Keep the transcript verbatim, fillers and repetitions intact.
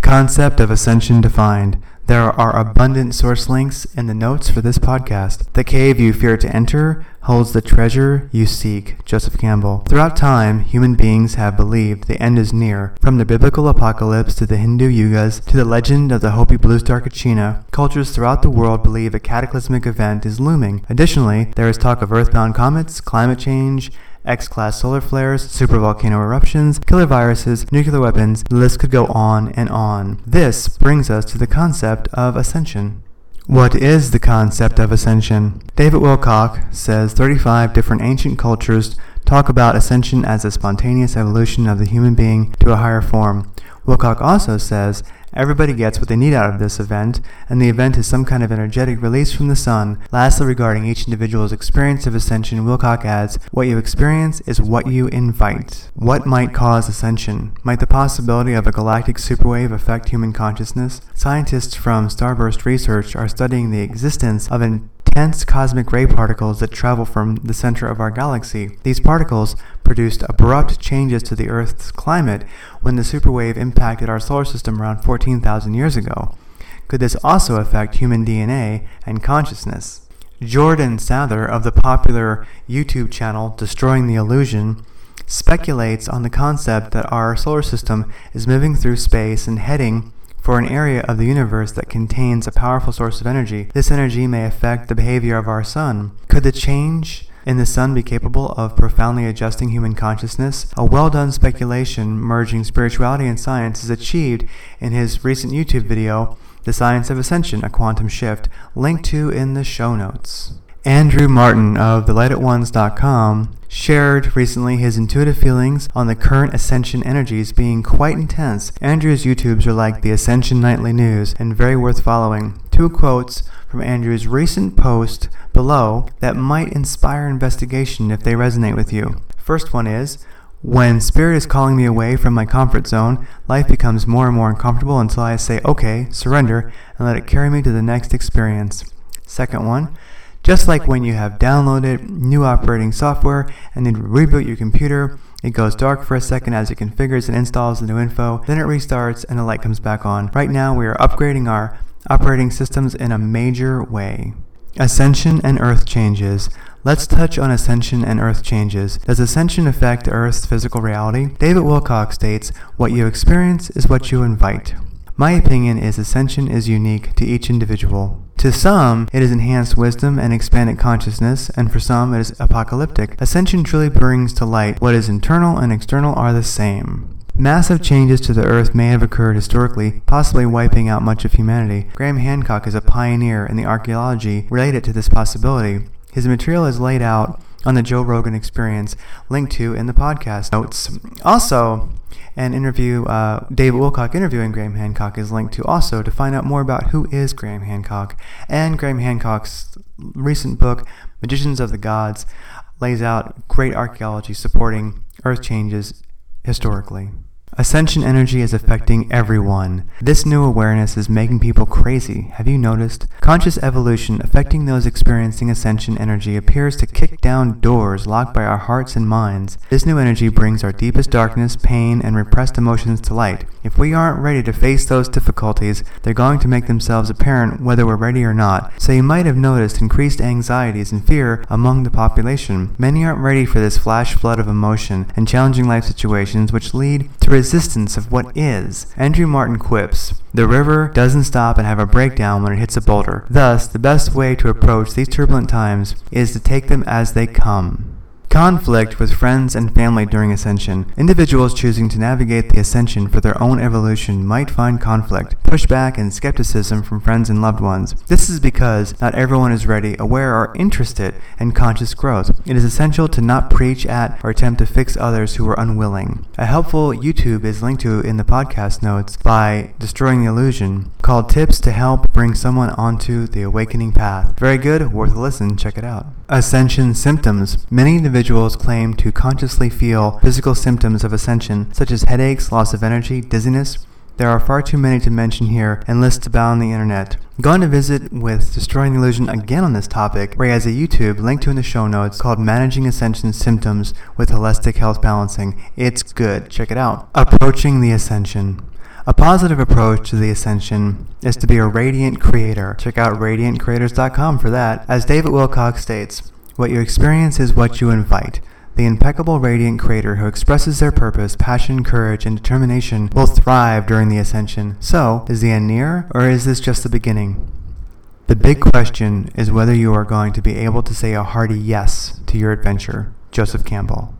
Concept of ascension defined. There are abundant source links in the notes for this podcast. The cave you fear to enter holds the treasure you seek. Joseph Campbell. Throughout time, human beings have believed the end is near. From the biblical apocalypse to the Hindu yugas to the legend of the Hopi blue star Kachina, cultures throughout the world believe a cataclysmic event is looming. Additionally, there is talk of earthbound comets, climate change, X-class solar flares, supervolcano eruptions, killer viruses, nuclear weapons. The list could go on and on. This brings us to the concept of ascension. What is the concept of ascension? David Wilcock says thirty-five different ancient cultures talk about ascension as a spontaneous evolution of the human being to a higher form. Wilcock also says everybody gets what they need out of this event, and the event is some kind of energetic release from the sun. Lastly, regarding each individual's experience of ascension, Wilcock adds, what you experience is what you invite. What might cause ascension? Might the possibility of a galactic superwave affect human consciousness? Scientists from Starburst Research are studying the existence of an intense cosmic ray particles that travel from the center of our galaxy. These particles produced abrupt changes to the Earth's climate when the superwave impacted our solar system around fourteen thousand years ago. Could this also affect human D N A and consciousness? Jordan Sather of the popular YouTube channel Destroying the Illusion speculates on the concept that our solar system is moving through space and heading for an area of the universe that contains a powerful source of energy. This energy may affect the behavior of our sun. Could the change in the sun be capable of profoundly adjusting human consciousness? A well-done speculation merging spirituality and science is achieved in his recent YouTube video, The Science of Ascension, A Quantum Shift, linked to in the show notes. Andrew Martin of the light at ones dot com shared recently his intuitive feelings on the current ascension energies being quite intense. Andrew's YouTubes are like the Ascension Nightly News and very worth following. Two quotes from Andrew's recent post below that might inspire investigation if they resonate with you. First one is, when spirit is calling me away from my comfort zone, life becomes more and more uncomfortable until I say, okay, surrender, and let it carry me to the next experience. Second one, just like when you have downloaded new operating software and need to reboot your computer, it goes dark for a second as it configures and installs the new info, then it restarts and the light comes back on. Right now we are upgrading our operating systems in a major way. Ascension and Earth changes. Let's touch on ascension and Earth changes. Does ascension affect Earth's physical reality? David Wilcock states, what you experience is what you invite. My opinion is ascension is unique to each individual. To some, it is enhanced wisdom and expanded consciousness, and for some, it is apocalyptic. Ascension truly brings to light what is internal and external are the same. Massive changes to the Earth may have occurred historically, possibly wiping out much of humanity. Graham Hancock is a pioneer in the archaeology related to this possibility. His material is laid out on the Joe Rogan Experience, linked to in the podcast notes. Also, an interview, uh, David Wilcock interviewing Graham Hancock is linked to also to find out more about who is Graham Hancock. And Graham Hancock's recent book, Magicians of the Gods, lays out great archaeology supporting Earth changes historically. Ascension energy is affecting everyone. This new awareness is making people crazy. Have you noticed? Conscious evolution affecting those experiencing ascension energy appears to kick down doors locked by our hearts and minds. This new energy brings our deepest darkness, pain, and repressed emotions to light. If we aren't ready to face those difficulties, they're going to make themselves apparent whether we're ready or not. So you might have noticed increased anxieties and fear among the population. Many aren't ready for this flash flood of emotion and challenging life situations which lead to resistance of what is. Andrew Martin quips, the river doesn't stop and have a breakdown when it hits a boulder. Thus, the best way to approach these turbulent times is to take them as they come. Conflict with friends and family during ascension. Individuals choosing to navigate the ascension for their own evolution might find conflict, pushback, and skepticism from friends and loved ones. This is because not everyone is ready, aware, or interested in conscious growth. It is essential to not preach at or attempt to fix others who are unwilling. A helpful YouTube is linked to in the podcast notes by Destroying the Illusion, called Tips to Help Bring Someone Onto the Awakening Path. Very good, worth a listen, check it out. Ascension symptoms. Many individuals Individuals claim to consciously feel physical symptoms of ascension, such as headaches, loss of energy, dizziness. There are far too many to mention here, and lists abound on the internet. Go on to visit with Destroying the Illusion again on this topic, where he has a YouTube linked to in the show notes called Managing Ascension Symptoms with Holistic Health Balancing. It's good. Check it out. Approaching the Ascension. A positive approach to the ascension is to be a radiant creator. Check out radiant creators dot com for that. As David Wilcock states, what you experience is what you invite. The impeccable radiant creator who expresses their purpose, passion, courage, and determination will thrive during the ascension. So, is the end near, or is this just the beginning? The big question is whether you are going to be able to say a hearty yes to your adventure. Joseph Campbell.